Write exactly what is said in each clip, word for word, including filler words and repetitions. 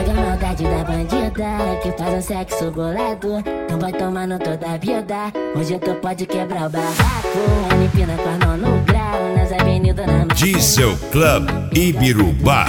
Pega a maldade da bandida que faz um sexo bolado. Não vai tomando toda a vida. Hoje tu pode quebrar o barraco. Empina com a mão no grau nas avenidas na Diesel Club Ibirubá.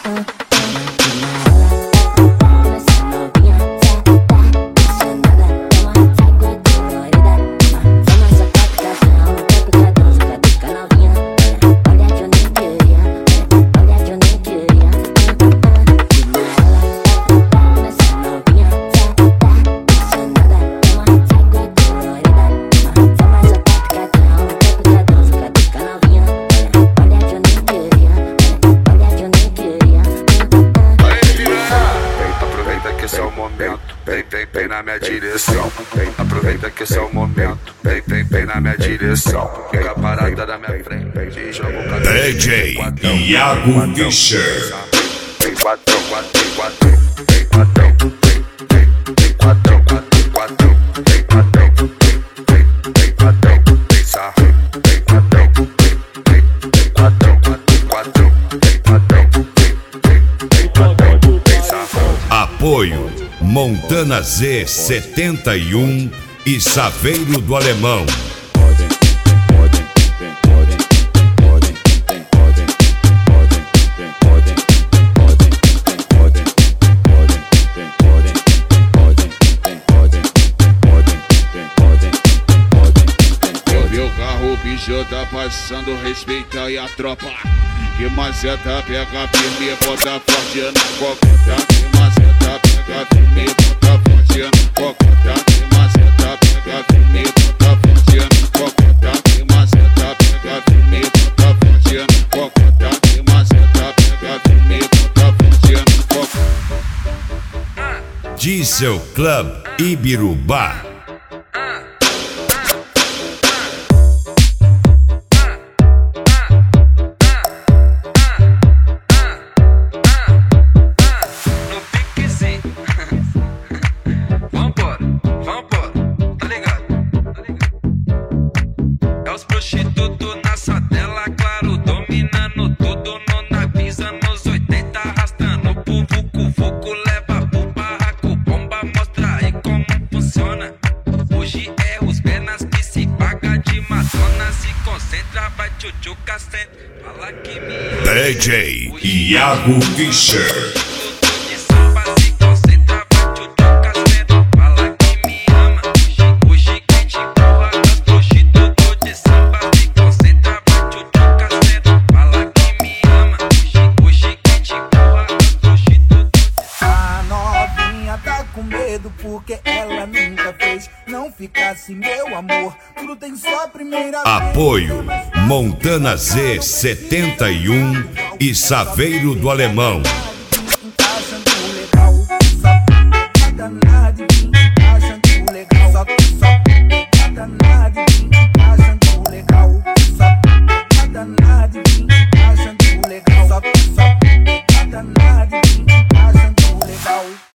Vem, vem, vem na minha direção. Vem, aproveita que esse é o momento. Vem, vem, vem na minha direção. Fica parada na minha frente. Joga o cabelo. D J Iago Fischer. Vem quatro, quatro, quatro. Vem quatro, vem, vem, vem quatro, quatro, quatro. Vem quatro, vem, vem, vem quatro. Vem sarro. Vem quatro, vem, vem, vem quatro, quatro, quatro. Vem quatro, vem, vem, vem quatro. Vem sarro. Apoio Montana Z setenta e um e Saveiro do Alemão. Podem, podem, podem, podem, podem, podem, podem, podem, podem, podem, podem, podem, podem. Eu vi o carro, o bicho tá passando, respeita aí a tropa. Que maceta pega firme e bota forte na coqueta. Que maceta pega firme e bota forte na coqueta. Que maceta pega firme e bota forte na coqueta. Que maceta pega firme e bota forte na coqueta. Que maceta pega firme e bota forte na coqueta. Diesel Club Ibirubá. Prostituto na sadela, claro, dominando tudo no navisa, nos oitenta, arrastando pro vucu-vucu, leva pro barraco, bomba, mostra aí como funciona. Hoje é os penas que se paga de Madonna, se concentra, vai tchutchuca, sempre fala que me ama. D J Iago Fischer. Porque ela nunca fez, não fica assim, meu amor. Tudo tem só primeira vez. Apoio Montana Z setenta e um e Saveiro do Alemão. Encaixando legal.